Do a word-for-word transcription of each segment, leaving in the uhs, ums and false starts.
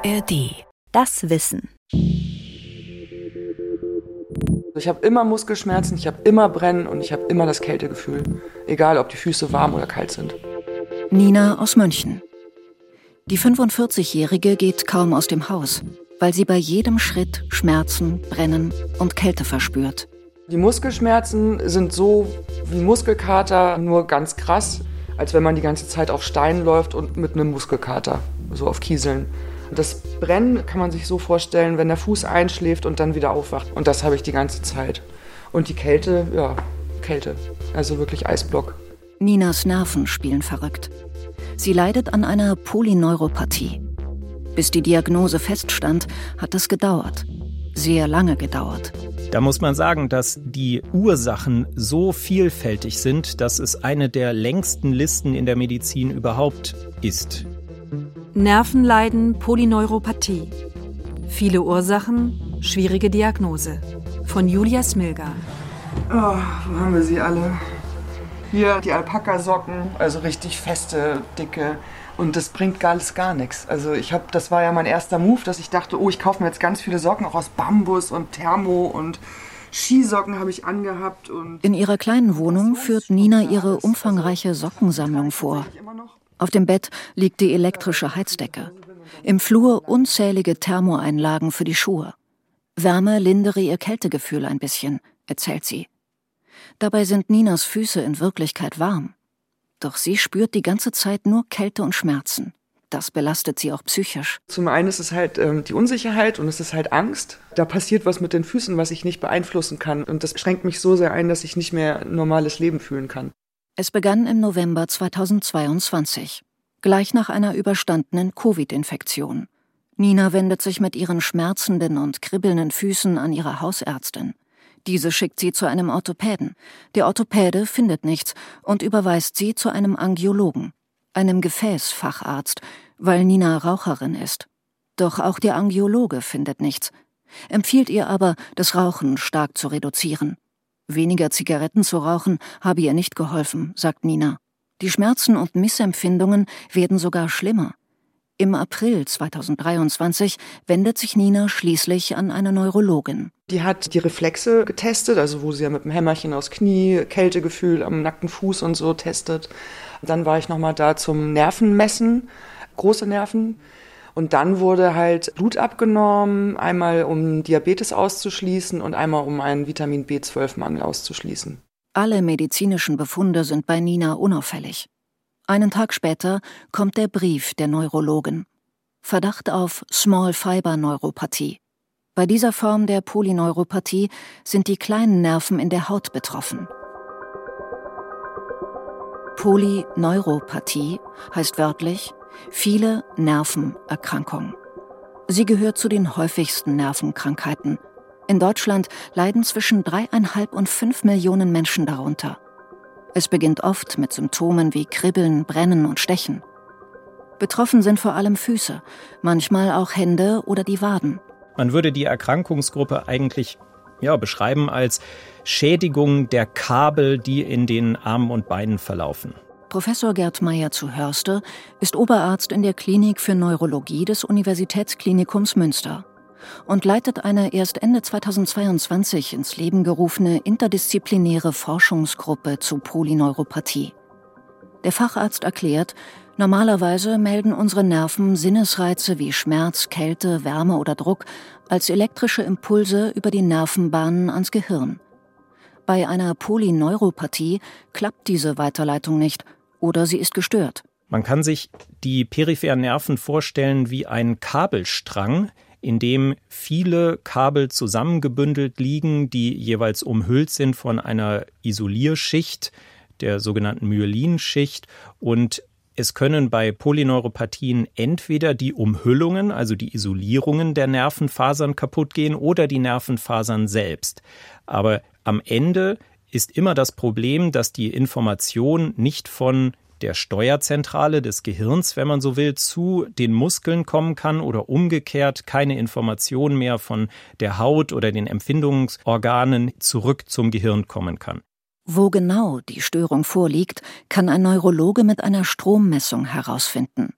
A R D. Das Wissen. Ich habe immer Muskelschmerzen, ich habe immer Brennen und ich habe immer das Kältegefühl. Egal, ob die Füße warm oder kalt sind. Nina aus München. Die fünfundvierzigjährige geht kaum aus dem Haus, weil sie bei jedem Schritt Schmerzen, Brennen und Kälte verspürt. Die Muskelschmerzen sind so wie Muskelkater, nur ganz krass, als wenn man die ganze Zeit auf Steinen läuft und mit einem Muskelkater, so auf Kieseln. Das Brennen kann man sich so vorstellen, wenn der Fuß einschläft und dann wieder aufwacht. Und das habe ich die ganze Zeit. Und die Kälte, ja, Kälte. Also wirklich Eisblock. Ninas Nerven spielen verrückt. Sie leidet an einer Polyneuropathie. Bis die Diagnose feststand, hat es gedauert. Sehr lange gedauert. Da muss man sagen, dass die Ursachen so vielfältig sind, dass es eine der längsten Listen in der Medizin überhaupt ist. Nervenleiden, Polyneuropathie. Viele Ursachen, schwierige Diagnose. Von Julia Smilga. Oh, wo haben wir sie alle? Hier die Alpaka-Socken, also richtig feste, dicke. Und das bringt alles gar nichts. Also ich habe, das war ja mein erster Move, dass ich dachte, oh, ich kaufe mir jetzt ganz viele Socken, auch aus Bambus und Thermo und Skisocken habe ich angehabt. Und in ihrer kleinen Wohnung führt Nina ihre umfangreiche Sockensammlung vor. Auf dem Bett liegt die elektrische Heizdecke. Im Flur unzählige Thermoeinlagen für die Schuhe. Wärme lindere ihr Kältegefühl ein bisschen, erzählt sie. Dabei sind Ninas Füße in Wirklichkeit warm. Doch sie spürt die ganze Zeit nur Kälte und Schmerzen. Das belastet sie auch psychisch. Zum einen ist es halt ähm, die Unsicherheit und es ist halt Angst. Da passiert was mit den Füßen, was ich nicht beeinflussen kann. Und das schränkt mich so sehr ein, dass ich nicht mehr ein normales Leben fühlen kann. Es begann im November zweitausendzweiundzwanzig, gleich nach einer überstandenen Covid-Infektion. Nina wendet sich mit ihren schmerzenden und kribbelnden Füßen an ihre Hausärztin. Diese schickt sie zu einem Orthopäden. Der Orthopäde findet nichts und überweist sie zu einem Angiologen, einem Gefäßfacharzt, weil Nina Raucherin ist. Doch auch der Angiologe findet nichts, empfiehlt ihr aber, das Rauchen stark zu reduzieren. Weniger Zigaretten zu rauchen habe ihr nicht geholfen, sagt Nina. Die Schmerzen und Missempfindungen werden sogar schlimmer. Im April zweitausenddreiundzwanzig wendet sich Nina schließlich an eine Neurologin. Die hat die Reflexe getestet, also wo sie ja mit dem Hämmerchen aus Knie, Kältegefühl am nackten Fuß und so testet. Dann war ich nochmal da zum Nervenmessen, große Nerven. Und dann wurde halt Blut abgenommen, einmal um Diabetes auszuschließen und einmal um einen Vitamin B zwölf Mangel auszuschließen. Alle medizinischen Befunde sind bei Nina unauffällig. Einen Tag später kommt der Brief der Neurologin. Verdacht auf Small-Fiber-Neuropathie. Bei dieser Form der Polyneuropathie sind die kleinen Nerven in der Haut betroffen. Polyneuropathie heißt wörtlich viele Nervenerkrankungen. Sie gehört zu den häufigsten Nervenkrankheiten. In Deutschland leiden zwischen dreieinhalb und fünf Millionen Menschen darunter. Es beginnt oft mit Symptomen wie Kribbeln, Brennen und Stechen. Betroffen sind vor allem Füße, manchmal auch Hände oder die Waden. Man würde die Erkrankungsgruppe eigentlich ja, beschreiben als Schädigung der Kabel, die in den Armen und Beinen verlaufen. Professor Gerd Meyer zu Hörste ist Oberarzt in der Klinik für Neurologie des Universitätsklinikums Münster und leitet eine erst Ende zweitausendzweiundzwanzig ins Leben gerufene interdisziplinäre Forschungsgruppe zu Polyneuropathie. Der Facharzt erklärt, normalerweise melden unsere Nerven Sinnesreize wie Schmerz, Kälte, Wärme oder Druck als elektrische Impulse über die Nervenbahnen ans Gehirn. Bei einer Polyneuropathie klappt diese Weiterleitung nicht oder sie ist gestört. Man kann sich die peripheren Nerven vorstellen wie ein Kabelstrang, in dem viele Kabel zusammengebündelt liegen, die jeweils umhüllt sind von einer Isolierschicht, der sogenannten Myelinschicht. Und es können bei Polyneuropathien entweder die Umhüllungen, also die Isolierungen der Nervenfasern kaputt gehen oder die Nervenfasern selbst. Aber am Ende ist immer das Problem, dass die Information nicht von der Steuerzentrale des Gehirns, wenn man so will, zu den Muskeln kommen kann oder umgekehrt keine Information mehr von der Haut oder den Empfindungsorganen zurück zum Gehirn kommen kann. Wo genau die Störung vorliegt, kann ein Neurologe mit einer Strommessung herausfinden.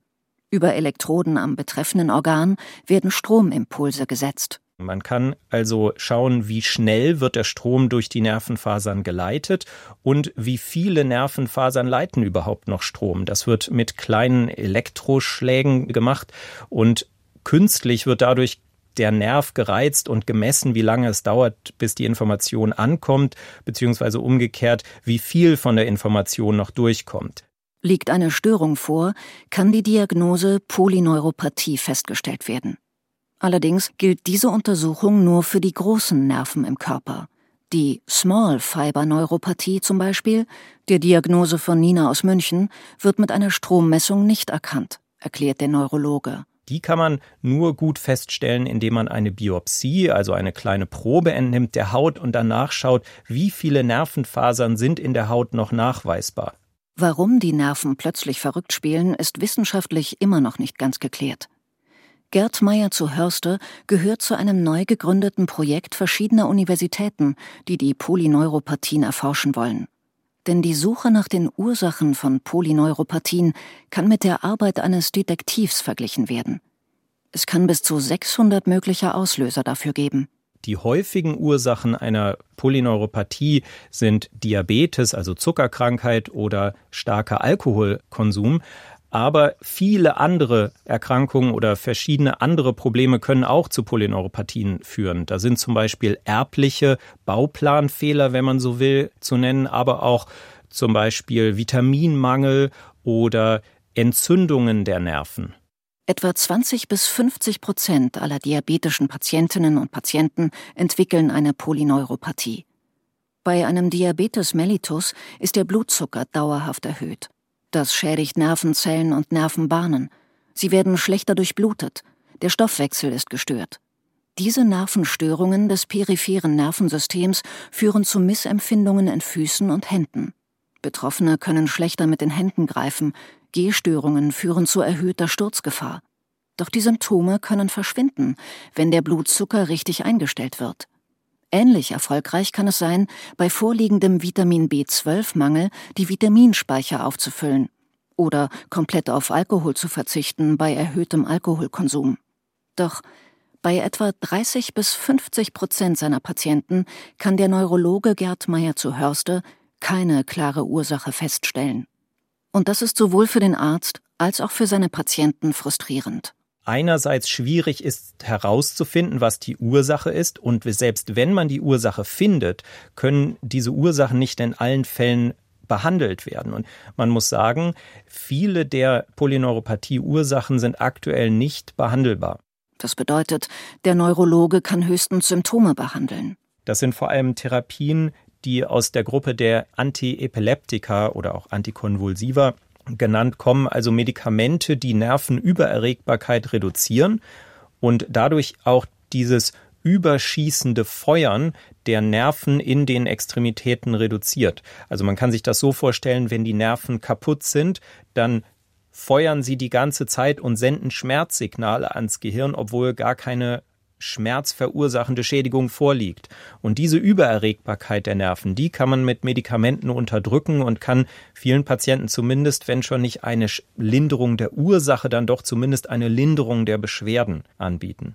Über Elektroden am betreffenden Organ werden Stromimpulse gesetzt. Man kann also schauen, wie schnell wird der Strom durch die Nervenfasern geleitet und wie viele Nervenfasern leiten überhaupt noch Strom. Das wird mit kleinen Elektroschlägen gemacht und künstlich wird dadurch der Nerv gereizt und gemessen, wie lange es dauert, bis die Information ankommt, beziehungsweise umgekehrt, wie viel von der Information noch durchkommt. Liegt eine Störung vor, kann die Diagnose Polyneuropathie festgestellt werden. Allerdings gilt diese Untersuchung nur für die großen Nerven im Körper. Die Small Fiber Neuropathie zum Beispiel, der Diagnose von Nina aus München, wird mit einer Strommessung nicht erkannt, erklärt der Neurologe. Die kann man nur gut feststellen, indem man eine Biopsie, also eine kleine Probe entnimmt der Haut und danach schaut, wie viele Nervenfasern sind in der Haut noch nachweisbar. Warum die Nerven plötzlich verrückt spielen, ist wissenschaftlich immer noch nicht ganz geklärt. Gerd Meyer zu Hörste gehört zu einem neu gegründeten Projekt verschiedener Universitäten, die die Polyneuropathien erforschen wollen. Denn die Suche nach den Ursachen von Polyneuropathien kann mit der Arbeit eines Detektivs verglichen werden. Es kann bis zu sechshundert mögliche Auslöser dafür geben. Die häufigen Ursachen einer Polyneuropathie sind Diabetes, also Zuckerkrankheit oder starker Alkoholkonsum. Aber viele andere Erkrankungen oder verschiedene andere Probleme können auch zu Polyneuropathien führen. Da sind zum Beispiel erbliche Bauplanfehler, wenn man so will, zu nennen, aber auch zum Beispiel Vitaminmangel oder Entzündungen der Nerven. Etwa zwanzig bis fünfzig Prozent aller diabetischen Patientinnen und Patienten entwickeln eine Polyneuropathie. Bei einem Diabetes mellitus ist der Blutzucker dauerhaft erhöht. Das schädigt Nervenzellen und Nervenbahnen. Sie werden schlechter durchblutet. Der Stoffwechsel ist gestört. Diese Nervenstörungen des peripheren Nervensystems führen zu Missempfindungen in Füßen und Händen. Betroffene können schlechter mit den Händen greifen. Gehstörungen führen zu erhöhter Sturzgefahr. Doch die Symptome können verschwinden, wenn der Blutzucker richtig eingestellt wird. Ähnlich erfolgreich kann es sein, bei vorliegendem Vitamin B zwölf Mangel die Vitaminspeicher aufzufüllen oder komplett auf Alkohol zu verzichten bei erhöhtem Alkoholkonsum. Doch bei etwa dreißig bis fünfzig Prozent seiner Patienten kann der Neurologe Gerd Meyer zu Hörste keine klare Ursache feststellen. Und das ist sowohl für den Arzt als auch für seine Patienten frustrierend. Einerseits schwierig ist herauszufinden, was die Ursache ist, und selbst wenn man die Ursache findet, können diese Ursachen nicht in allen Fällen behandelt werden. Und man muss sagen, viele der Polyneuropathie-Ursachen sind aktuell nicht behandelbar. Das bedeutet, der Neurologe kann höchstens Symptome behandeln. Das sind vor allem Therapien, die aus der Gruppe der Antiepileptika oder auch Antikonvulsiva genannt kommen, also Medikamente, die Nervenübererregbarkeit reduzieren und dadurch auch dieses überschießende Feuern der Nerven in den Extremitäten reduziert. Also man kann sich das so vorstellen, wenn die Nerven kaputt sind, dann feuern sie die ganze Zeit und senden Schmerzsignale ans Gehirn, obwohl gar keine schmerzverursachende Schädigung vorliegt. Und diese Übererregbarkeit der Nerven, die kann man mit Medikamenten unterdrücken und kann vielen Patienten zumindest, wenn schon nicht eine Linderung der Ursache, dann doch zumindest eine Linderung der Beschwerden anbieten.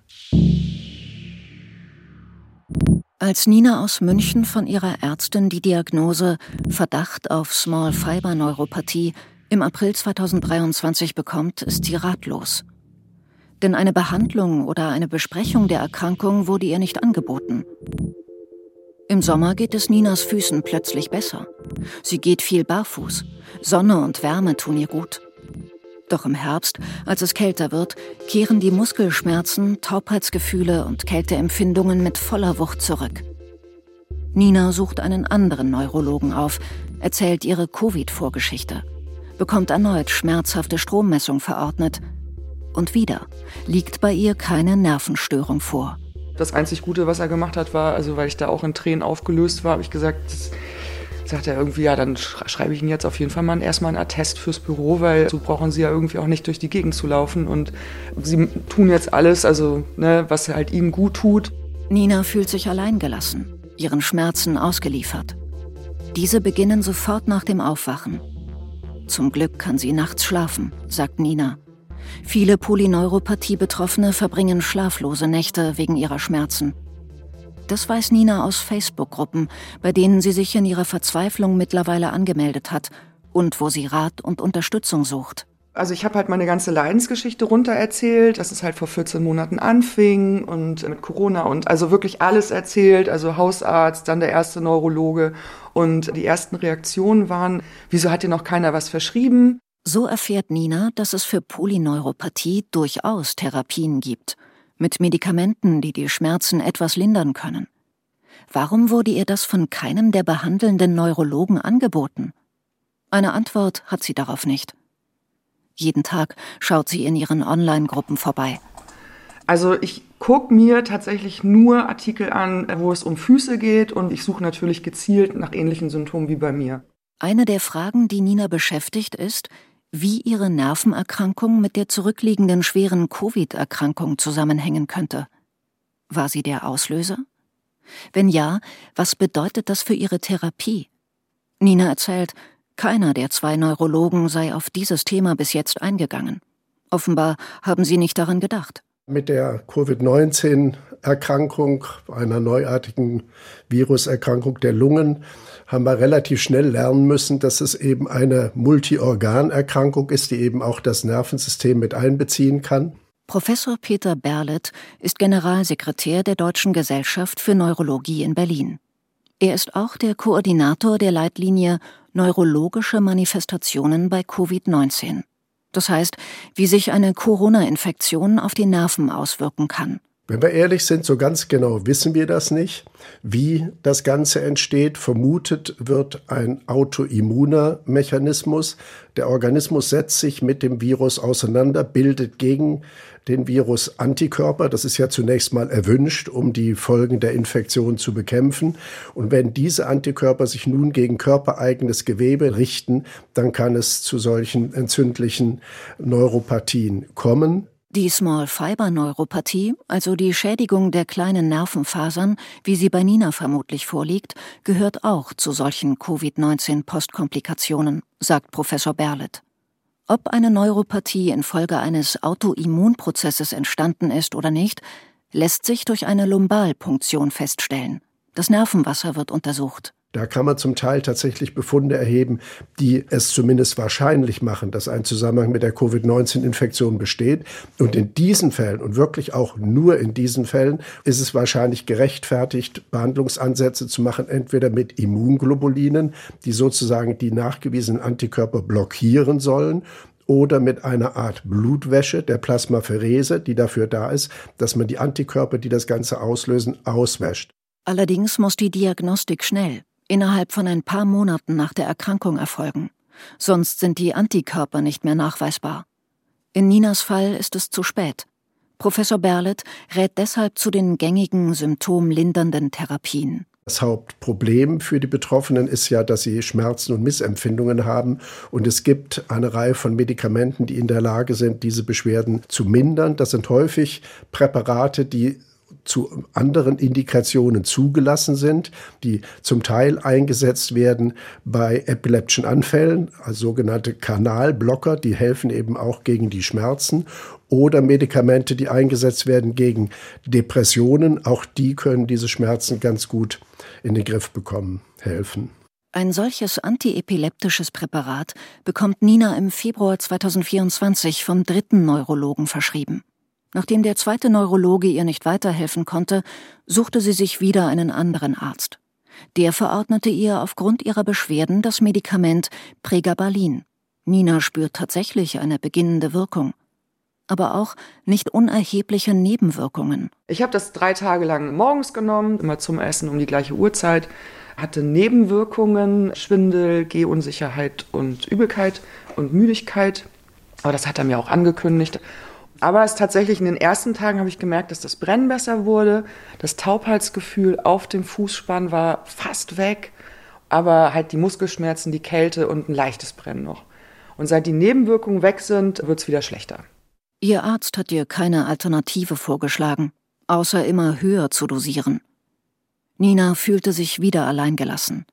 Als Nina aus München von ihrer Ärztin die Diagnose Verdacht auf Small Fiber Neuropathie im April zweitausenddreiundzwanzig bekommt, ist sie ratlos. Denn eine Behandlung oder eine Besprechung der Erkrankung wurde ihr nicht angeboten. Im Sommer geht es Ninas Füßen plötzlich besser. Sie geht viel barfuß. Sonne und Wärme tun ihr gut. Doch im Herbst, als es kälter wird, kehren die Muskelschmerzen, Taubheitsgefühle und Kälteempfindungen mit voller Wucht zurück. Nina sucht einen anderen Neurologen auf, erzählt ihre Covid-Vorgeschichte, bekommt erneut schmerzhafte Strommessung verordnet. Und wieder liegt bei ihr keine Nervenstörung vor. Das einzig Gute, was er gemacht hat, war, also weil ich da auch in Tränen aufgelöst war, habe ich gesagt, das, sagt er irgendwie, ja, dann schreibe ich Ihnen jetzt auf jeden Fall mal erstmal einen Attest fürs Büro, weil so brauchen Sie ja irgendwie auch nicht durch die Gegend zu laufen. Und Sie tun jetzt alles, also ne, was halt ihm gut tut. Nina fühlt sich alleingelassen, ihren Schmerzen ausgeliefert. Diese beginnen sofort nach dem Aufwachen. Zum Glück kann sie nachts schlafen, sagt Nina. Viele Polyneuropathie-Betroffene verbringen schlaflose Nächte wegen ihrer Schmerzen. Das weiß Nina aus Facebook-Gruppen, bei denen sie sich in ihrer Verzweiflung mittlerweile angemeldet hat und wo sie Rat und Unterstützung sucht. Also ich habe halt meine ganze Leidensgeschichte runter erzählt, dass es halt vor vierzehn Monaten anfing und mit Corona und also wirklich alles erzählt, also Hausarzt, dann der erste Neurologe und die ersten Reaktionen waren, wieso hat dir noch keiner was verschrieben? So erfährt Nina, dass es für Polyneuropathie durchaus Therapien gibt, mit Medikamenten, die die Schmerzen etwas lindern können. Warum wurde ihr das von keinem der behandelnden Neurologen angeboten? Eine Antwort hat sie darauf nicht. Jeden Tag schaut sie in ihren Online-Gruppen vorbei. Also ich gucke mir tatsächlich nur Artikel an, wo es um Füße geht und ich suche natürlich gezielt nach ähnlichen Symptomen wie bei mir. Eine der Fragen, die Nina beschäftigt, ist, wie ihre Nervenerkrankung mit der zurückliegenden schweren Covid-Erkrankung zusammenhängen könnte. War sie der Auslöser? Wenn ja, was bedeutet das für ihre Therapie? Nina erzählt, keiner der zwei Neurologen sei auf dieses Thema bis jetzt eingegangen. Offenbar haben sie nicht daran gedacht. Mit der Covid neunzehn Erkrankung, einer neuartigen Viruserkrankung der Lungen, haben wir relativ schnell lernen müssen, dass es eben eine Multiorganerkrankung ist, die eben auch das Nervensystem mit einbeziehen kann. Professor Peter Berlet ist Generalsekretär der Deutschen Gesellschaft für Neurologie in Berlin. Er ist auch der Koordinator der Leitlinie Neurologische Manifestationen bei Covid neunzehn. Das heißt, wie sich eine Corona-Infektion auf die Nerven auswirken kann. Wenn wir ehrlich sind, so ganz genau wissen wir das nicht, wie das Ganze entsteht. Vermutet wird ein autoimmuner Mechanismus. Der Organismus setzt sich mit dem Virus auseinander, bildet gegen den Virus Antikörper. Das ist ja zunächst mal erwünscht, um die Folgen der Infektion zu bekämpfen. Und wenn diese Antikörper sich nun gegen körpereigenes Gewebe richten, dann kann es zu solchen entzündlichen Neuropathien kommen. Die Small-Fiber-Neuropathie, also die Schädigung der kleinen Nervenfasern, wie sie bei Nina vermutlich vorliegt, gehört auch zu solchen Covid neunzehn Postkomplikationen, sagt Professor Berlet. Ob eine Neuropathie infolge eines Autoimmunprozesses entstanden ist oder nicht, lässt sich durch eine Lumbalpunktion feststellen. Das Nervenwasser wird untersucht. Da kann man zum Teil tatsächlich Befunde erheben, die es zumindest wahrscheinlich machen, dass ein Zusammenhang mit der Covid neunzehn Infektion besteht. Und in diesen Fällen und wirklich auch nur in diesen Fällen ist es wahrscheinlich gerechtfertigt, Behandlungsansätze zu machen, entweder mit Immunglobulinen, die sozusagen die nachgewiesenen Antikörper blockieren sollen, oder mit einer Art Blutwäsche, der Plasmapherese, die dafür da ist, dass man die Antikörper, die das Ganze auslösen, auswäscht. Allerdings muss die Diagnostik schnell, innerhalb von ein paar Monaten nach der Erkrankung erfolgen. Sonst sind die Antikörper nicht mehr nachweisbar. In Ninas Fall ist es zu spät. Professor Berlet rät deshalb zu den gängigen symptomlindernden Therapien. Das Hauptproblem für die Betroffenen ist ja, dass sie Schmerzen und Missempfindungen haben. Und es gibt eine Reihe von Medikamenten, die in der Lage sind, diese Beschwerden zu mindern. Das sind häufig Präparate, die zu anderen Indikationen zugelassen sind, die zum Teil eingesetzt werden bei epileptischen Anfällen, also sogenannte Kanalblocker, die helfen eben auch gegen die Schmerzen, oder Medikamente, die eingesetzt werden gegen Depressionen, auch die können diese Schmerzen ganz gut in den Griff bekommen, helfen. Ein solches antiepileptisches Präparat bekommt Nina im Februar zweitausendvierundzwanzig vom dritten Neurologen verschrieben. Nachdem der zweite Neurologe ihr nicht weiterhelfen konnte, suchte sie sich wieder einen anderen Arzt. Der verordnete ihr aufgrund ihrer Beschwerden das Medikament Pregabalin. Nina spürt tatsächlich eine beginnende Wirkung, aber auch nicht unerhebliche Nebenwirkungen. Ich habe das drei Tage lang morgens genommen, immer zum Essen um die gleiche Uhrzeit, hatte Nebenwirkungen, Schwindel, Gehunsicherheit und Übelkeit und Müdigkeit. Aber das hat er mir auch angekündigt. Aber es tatsächlich in den ersten Tagen habe ich gemerkt, dass das Brennen besser wurde. Das Taubheitsgefühl auf dem Fußspann war fast weg, aber halt die Muskelschmerzen, die Kälte und ein leichtes Brennen noch. Und seit die Nebenwirkungen weg sind, wird es wieder schlechter. Ihr Arzt hat ihr keine Alternative vorgeschlagen, außer immer höher zu dosieren. Nina fühlte sich wieder alleingelassen.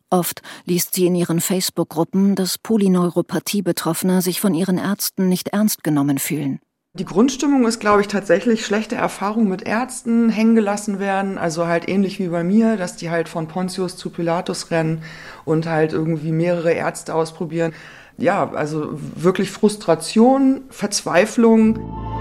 Oft liest sie in ihren Facebook-Gruppen, dass Polyneuropathie-Betroffene sich von ihren Ärzten nicht ernst genommen fühlen. Die Grundstimmung ist, glaube ich, tatsächlich schlechte Erfahrungen mit Ärzten hängen gelassen werden. Also halt ähnlich wie bei mir, dass die halt von Pontius zu Pilatus rennen und halt irgendwie mehrere Ärzte ausprobieren. Ja, also wirklich Frustration, Verzweiflung.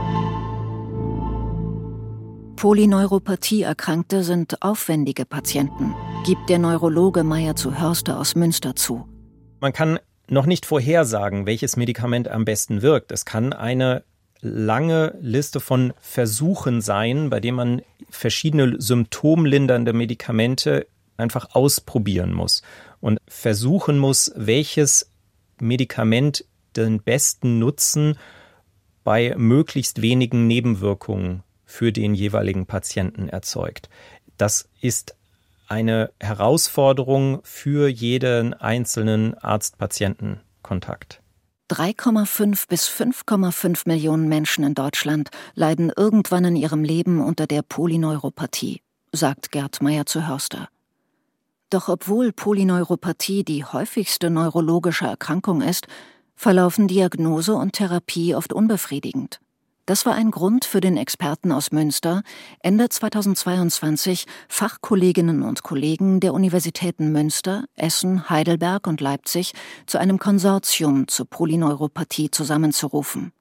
Polyneuropathie-Erkrankte sind aufwendige Patienten, gibt der Neurologe Meyer zu Hörster aus Münster zu. Man kann noch nicht vorhersagen, welches Medikament am besten wirkt. Es kann eine lange Liste von Versuchen sein, bei denen man verschiedene symptomlindernde Medikamente einfach ausprobieren muss und versuchen muss, welches Medikament den besten Nutzen bei möglichst wenigen Nebenwirkungen für den jeweiligen Patienten erzeugt. Das ist eine Herausforderung für jeden einzelnen Arzt-Patienten-Kontakt. drei Komma fünf bis fünf Komma fünf Millionen Menschen in Deutschland leiden irgendwann in ihrem Leben unter der Polyneuropathie, sagt Gerd Meyer zu Hörster. Doch obwohl Polyneuropathie die häufigste neurologische Erkrankung ist, verlaufen Diagnose und Therapie oft unbefriedigend. Das war ein Grund für den Experten aus Münster, Ende zweitausendzweiundzwanzig Fachkolleginnen und Kollegen der Universitäten Münster, Essen, Heidelberg und Leipzig zu einem Konsortium zur Polyneuropathie zusammenzurufen.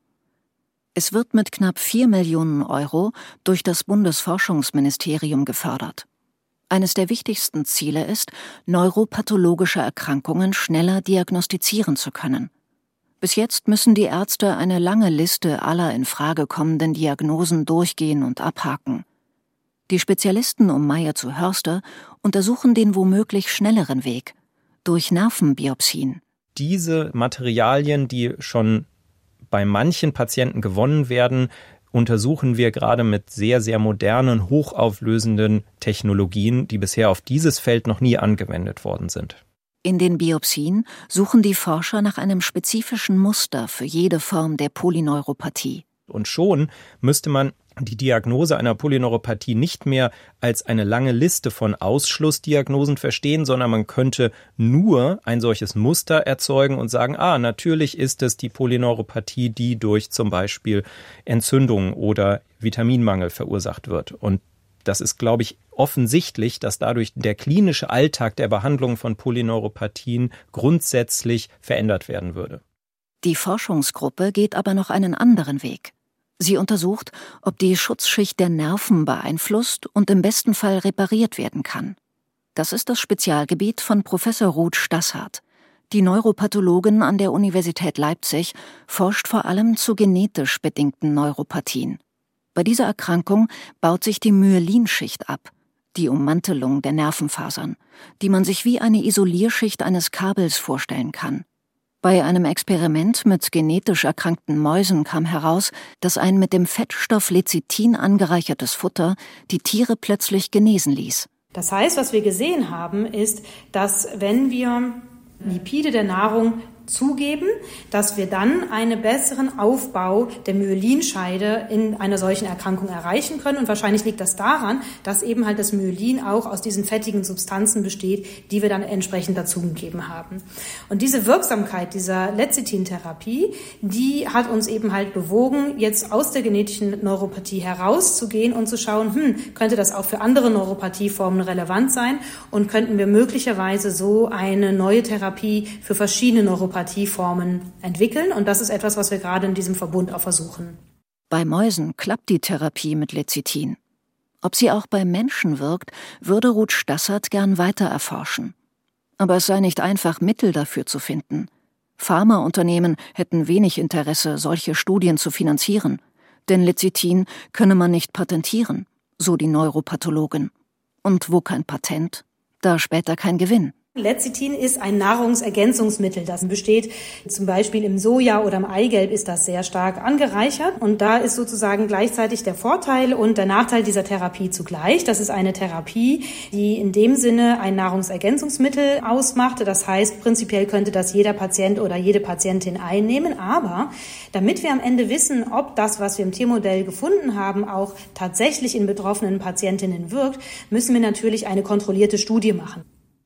Es wird mit knapp vier Millionen Euro durch das Bundesforschungsministerium gefördert. Eines der wichtigsten Ziele ist, neuropathologische Erkrankungen schneller diagnostizieren zu können. Bis jetzt müssen die Ärzte eine lange Liste aller in Frage kommenden Diagnosen durchgehen und abhaken. Die Spezialisten um Meyer zu Hörster untersuchen den womöglich schnelleren Weg durch Nervenbiopsien. Diese Materialien, die schon bei manchen Patienten gewonnen werden, untersuchen wir gerade mit sehr, sehr modernen, hochauflösenden Technologien, die bisher auf dieses Feld noch nie angewendet worden sind. In den Biopsien suchen die Forscher nach einem spezifischen Muster für jede Form der Polyneuropathie. Und schon müsste man die Diagnose einer Polyneuropathie nicht mehr als eine lange Liste von Ausschlussdiagnosen verstehen, sondern man könnte nur ein solches Muster erzeugen und sagen, ah, natürlich ist es die Polyneuropathie, die durch zum Beispiel Entzündung oder Vitaminmangel verursacht wird. Und das ist, glaube ich, offensichtlich, dass dadurch der klinische Alltag der Behandlung von Polyneuropathien grundsätzlich verändert werden würde. Die Forschungsgruppe geht aber noch einen anderen Weg. Sie untersucht, ob die Schutzschicht der Nerven beeinflusst und im besten Fall repariert werden kann. Das ist das Spezialgebiet von Professor Ruth Stasshardt. Die Neuropathologin an der Universität Leipzig forscht vor allem zu genetisch bedingten Neuropathien. Bei dieser Erkrankung baut sich die Myelinschicht ab, die Ummantelung der Nervenfasern, die man sich wie eine Isolierschicht eines Kabels vorstellen kann. Bei einem Experiment mit genetisch erkrankten Mäusen kam heraus, dass ein mit dem Fettstoff Lecithin angereichertes Futter die Tiere plötzlich genesen ließ. Das heißt, was wir gesehen haben, ist, dass wenn wir Lipide der Nahrung zugeben, dass wir dann einen besseren Aufbau der Myelinscheide in einer solchen Erkrankung erreichen können. Und wahrscheinlich liegt das daran, dass eben halt das Myelin auch aus diesen fettigen Substanzen besteht, die wir dann entsprechend dazugegeben haben. Und diese Wirksamkeit dieser Lecithin-Therapie, die hat uns eben halt bewogen, jetzt aus der genetischen Neuropathie herauszugehen und zu schauen, hm, könnte das auch für andere Neuropathieformen relevant sein und könnten wir möglicherweise so eine neue Therapie für verschiedene Neuropathieformen entwickeln. Und das ist etwas, was wir gerade in diesem Verbund auch versuchen. Bei Mäusen klappt die Therapie mit Lecithin. Ob sie auch bei Menschen wirkt, würde Ruth Stasshardt gern weiter erforschen. Aber es sei nicht einfach, Mittel dafür zu finden. Pharmaunternehmen hätten wenig Interesse, solche Studien zu finanzieren. Denn Lecithin könne man nicht patentieren, so die Neuropathologin. Und wo kein Patent, da später kein Gewinn. Lecithin ist ein Nahrungsergänzungsmittel. Das besteht zum Beispiel im Soja oder im Eigelb ist das sehr stark angereichert. Und da ist sozusagen gleichzeitig der Vorteil und der Nachteil dieser Therapie zugleich. Das ist eine Therapie, die in dem Sinne ein Nahrungsergänzungsmittel ausmacht. Das heißt, prinzipiell könnte das jeder Patient oder jede Patientin einnehmen. Aber damit wir am Ende wissen, ob das, was wir im Tiermodell gefunden haben, auch tatsächlich in betroffenen Patientinnen wirkt, müssen wir natürlich eine kontrollierte Studie machen.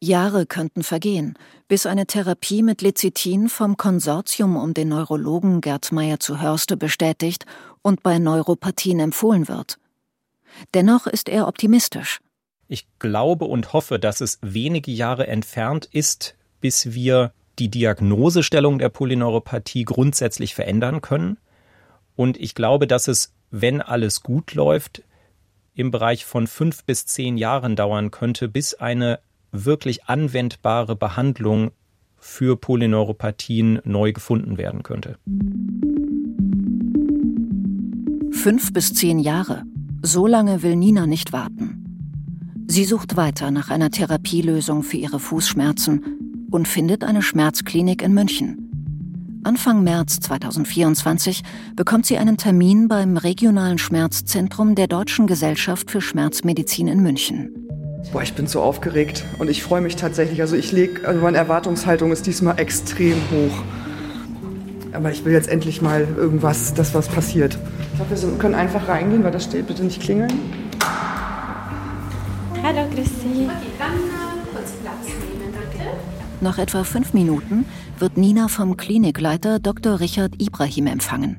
Jahre könnten vergehen, bis eine Therapie mit Lecithin vom Konsortium um den Neurologen Gerd Meyer zu Hörste bestätigt und bei Neuropathien empfohlen wird. Dennoch ist er optimistisch. Ich glaube und hoffe, dass es wenige Jahre entfernt ist, bis wir die Diagnosestellung der Polyneuropathie grundsätzlich verändern können. Und ich glaube, dass es, wenn alles gut läuft, im Bereich von fünf bis zehn Jahren dauern könnte, bis eine wirklich anwendbare Behandlung für Polyneuropathien neu gefunden werden könnte. Fünf bis zehn Jahre. So lange will Nina nicht warten. Sie sucht weiter nach einer Therapielösung für ihre Fußschmerzen und findet eine Schmerzklinik in München. Anfang März zweitausendvierundzwanzig bekommt sie einen Termin beim regionalen Schmerzzentrum der Deutschen Gesellschaft für Schmerzmedizin in München. Boah, ich bin so aufgeregt und ich freue mich tatsächlich. Also ich lege, also meine Erwartungshaltung ist diesmal extrem hoch. Aber ich will jetzt endlich mal irgendwas, dass was passiert. Ich glaube, wir sind, können einfach reingehen, weil da steht, bitte nicht klingeln. Hallo, Christi. Nach etwa fünf Minuten wird Nina vom Klinikleiter Doktor Richard Ibrahim empfangen.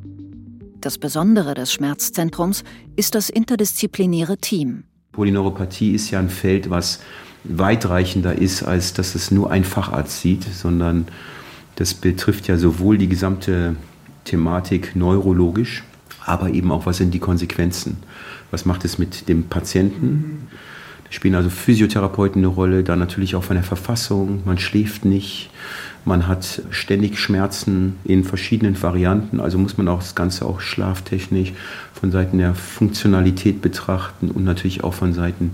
Das Besondere des Schmerzzentrums ist das interdisziplinäre Team. Polyneuropathie ist ja ein Feld, was weitreichender ist, als dass es nur ein Facharzt sieht, sondern das betrifft ja sowohl die gesamte Thematik neurologisch, aber eben auch, was sind die Konsequenzen? Was macht es mit dem Patienten? Da spielen also Physiotherapeuten eine Rolle, dann natürlich auch von der Verfassung. Man schläft nicht, man hat ständig Schmerzen in verschiedenen Varianten. Also muss man auch das Ganze auch schlaftechnisch von Seiten der Funktionalität betrachten und natürlich auch von Seiten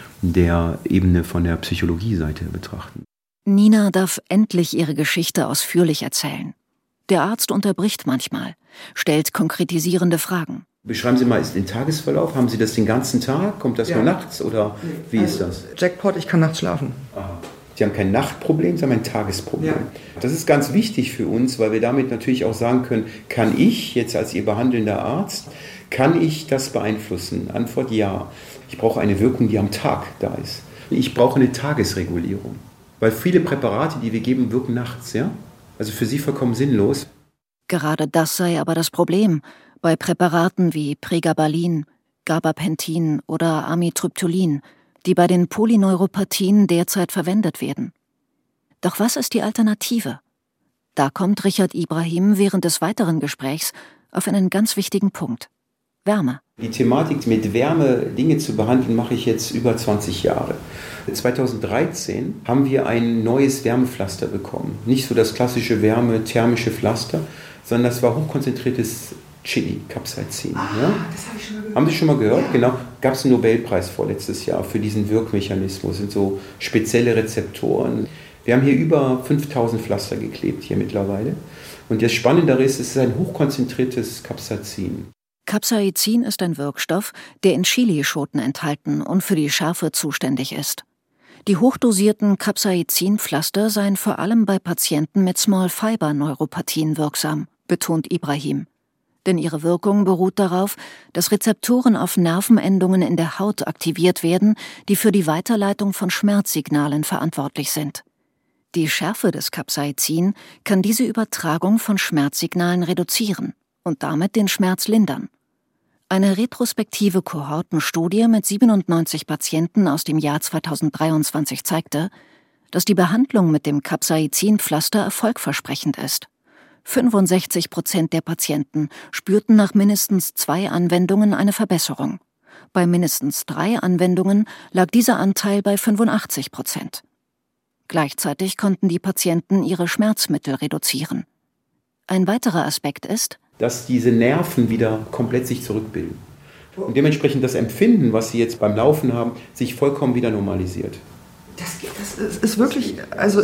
der Ebene von der Psychologie-Seite betrachten. Nina darf endlich ihre Geschichte ausführlich erzählen. Der Arzt unterbricht manchmal, stellt konkretisierende Fragen. Beschreiben Sie mal, ist den Tagesverlauf? Haben Sie das den ganzen Tag? Kommt das ja. nur nachts oder wie also, ist das? Jackpot, ich kann nachts schlafen. Aha. Sie haben kein Nachtproblem, Sie haben ein Tagesproblem. Ja. Das ist ganz wichtig für uns, weil wir damit natürlich auch sagen können, kann ich jetzt als Ihr behandelnder Arzt, kann ich das beeinflussen? Antwort ja. Ich brauche eine Wirkung, die am Tag da ist. Ich brauche eine Tagesregulierung. Weil viele Präparate, die wir geben, wirken nachts. Ja? Also für Sie vollkommen sinnlos. Gerade das sei aber das Problem. Bei Präparaten wie Pregabalin, Gabapentin oder Amitriptylin, die bei den Polyneuropathien derzeit verwendet werden. Doch was ist die Alternative? Da kommt Richard Ibrahim während des weiteren Gesprächs auf einen ganz wichtigen Punkt: Wärme. Die Thematik, mit Wärme Dinge zu behandeln, mache ich jetzt über zwanzig Jahre. zweitausenddreizehn haben wir ein neues Wärmepflaster bekommen. Nicht so das klassische Wärme-thermische Pflaster, sondern das war hochkonzentriertes Chili, Capsaicin. Ah, ja? Das habe ich schon mal gehört. Haben Sie schon mal gehört? Ja. Genau. Gab es einen Nobelpreis vorletztes Jahr für diesen Wirkmechanismus. Das sind so spezielle Rezeptoren. Wir haben hier über fünftausend Pflaster geklebt hier mittlerweile. Und das Spannende ist, es ist ein hochkonzentriertes Capsaicin. Capsaicin ist ein Wirkstoff, der in Chilischoten enthalten und für die Schärfe zuständig ist. Die hochdosierten Capsaicin-Pflaster seien vor allem bei Patienten mit Small-Fiber-Neuropathien wirksam, betont Ibrahim. Denn ihre Wirkung beruht darauf, dass Rezeptoren auf Nervenendungen in der Haut aktiviert werden, die für die Weiterleitung von Schmerzsignalen verantwortlich sind. Die Schärfe des Capsaicin kann diese Übertragung von Schmerzsignalen reduzieren und damit den Schmerz lindern. Eine retrospektive Kohortenstudie mit siebenundneunzig Patienten aus dem Jahr zweitausenddreiundzwanzig zeigte, dass die Behandlung mit dem Capsaicin-Pflaster erfolgversprechend ist. fünfundsechzig Prozent der Patienten spürten nach mindestens zwei Anwendungen eine Verbesserung. Bei mindestens drei Anwendungen lag dieser Anteil bei fünfundachtzig Prozent. Gleichzeitig konnten die Patienten ihre Schmerzmittel reduzieren. Ein weiterer Aspekt ist, dass diese Nerven wieder komplett sich zurückbilden. Und dementsprechend das Empfinden, was Sie jetzt beim Laufen haben, sich vollkommen wieder normalisiert. Das, das ist, ist wirklich, also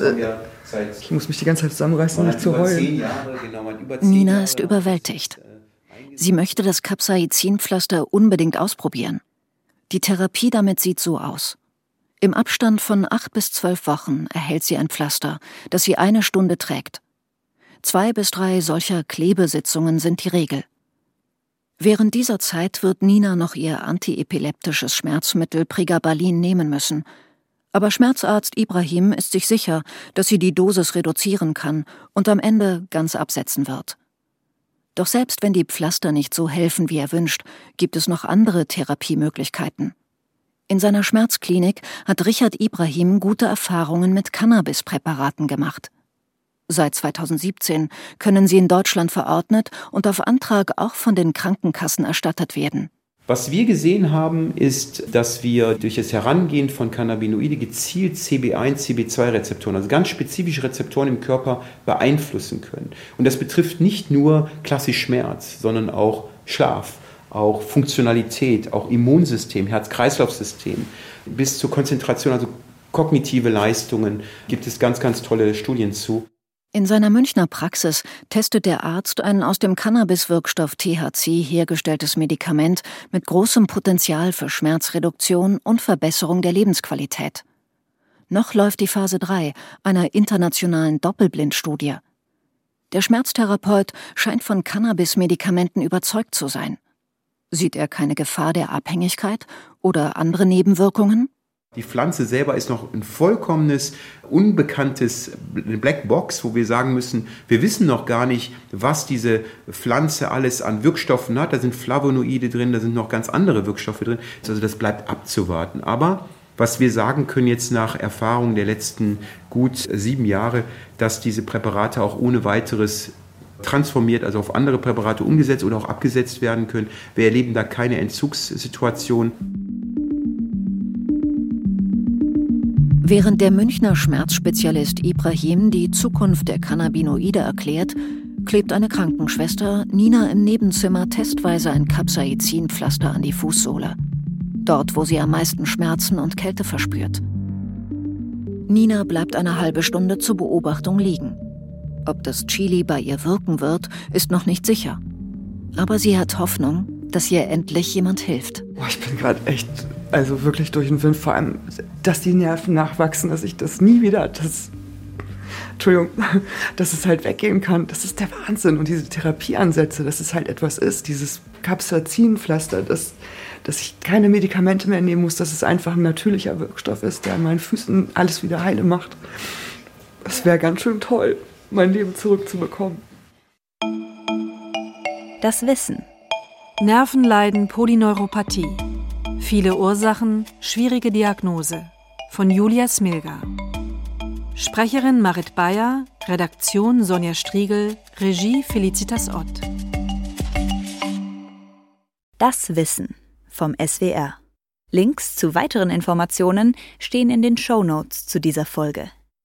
ich muss mich die ganze Zeit zusammenreißen, nicht zu heulen. Nina ist überwältigt. Sie möchte das Capsaicin-Pflaster unbedingt ausprobieren. Die Therapie damit sieht so aus. Im Abstand von acht bis zwölf Wochen erhält sie ein Pflaster, das sie eine Stunde trägt. Zwei bis drei solcher Klebesitzungen sind die Regel. Während dieser Zeit wird Nina noch ihr antiepileptisches Schmerzmittel Pregabalin nehmen müssen. Aber Schmerzarzt Ibrahim ist sich sicher, dass sie die Dosis reduzieren kann und am Ende ganz absetzen wird. Doch selbst wenn die Pflaster nicht so helfen, wie er wünscht, gibt es noch andere Therapiemöglichkeiten. In seiner Schmerzklinik hat Richard Ibrahim gute Erfahrungen mit Cannabispräparaten gemacht. Seit zweitausendsiebzehn können sie in Deutschland verordnet und auf Antrag auch von den Krankenkassen erstattet werden. Was wir gesehen haben, ist, dass wir durch das Herangehen von Cannabinoide gezielt C B eins, C B zwei Rezeptoren, also ganz spezifische Rezeptoren im Körper beeinflussen können. Und das betrifft nicht nur klassisch Schmerz, sondern auch Schlaf, auch Funktionalität, auch Immunsystem, Herz-Kreislauf-System, bis zur Konzentration, also kognitive Leistungen, gibt es ganz, ganz tolle Studien zu. In seiner Münchner Praxis testet der Arzt ein aus dem Cannabis-Wirkstoff T H C hergestelltes Medikament mit großem Potenzial für Schmerzreduktion und Verbesserung der Lebensqualität. Noch läuft die Phase drei einer internationalen Doppelblindstudie. Der Schmerztherapeut scheint von Cannabis-Medikamenten überzeugt zu sein. Sieht er keine Gefahr der Abhängigkeit oder andere Nebenwirkungen? Die Pflanze selber ist noch ein vollkommenes, unbekanntes Blackbox, wo wir sagen müssen, wir wissen noch gar nicht, was diese Pflanze alles an Wirkstoffen hat. Da sind Flavonoide drin, da sind noch ganz andere Wirkstoffe drin. Also das bleibt abzuwarten. Aber was wir sagen können jetzt nach Erfahrung der letzten gut sieben Jahre, dass diese Präparate auch ohne weiteres transformiert, also auf andere Präparate umgesetzt oder auch abgesetzt werden können. Wir erleben da keine Entzugssituation. Während der Münchner Schmerzspezialist Ibrahim die Zukunft der Cannabinoide erklärt, klebt eine Krankenschwester Nina im Nebenzimmer testweise ein Capsaicin-Pflaster an die Fußsohle. Dort, wo sie am meisten Schmerzen und Kälte verspürt. Nina bleibt eine halbe Stunde zur Beobachtung liegen. Ob das Chili bei ihr wirken wird, ist noch nicht sicher. Aber sie hat Hoffnung, dass ihr endlich jemand hilft. Boah, ich bin gerade echt, also wirklich durch den Wind, vor allem, dass die Nerven nachwachsen, dass ich das nie wieder, das, Entschuldigung, dass es halt weggehen kann, das ist der Wahnsinn. Und diese Therapieansätze, dass es halt etwas ist, dieses Capsaicin-Pflaster, dass, dass ich keine Medikamente mehr nehmen muss, dass es einfach ein natürlicher Wirkstoff ist, der an meinen Füßen alles wieder heile macht. Das wäre ganz schön toll, mein Leben zurückzubekommen. Das Wissen. Nervenleiden, Polyneuropathie. Viele Ursachen, schwierige Diagnose. Von Julia Smilga. Sprecherin Marit Bayer, Redaktion Sonja Striegel, Regie Felicitas Ott. Das Wissen vom S W R. Links zu weiteren Informationen stehen in den Shownotes zu dieser Folge.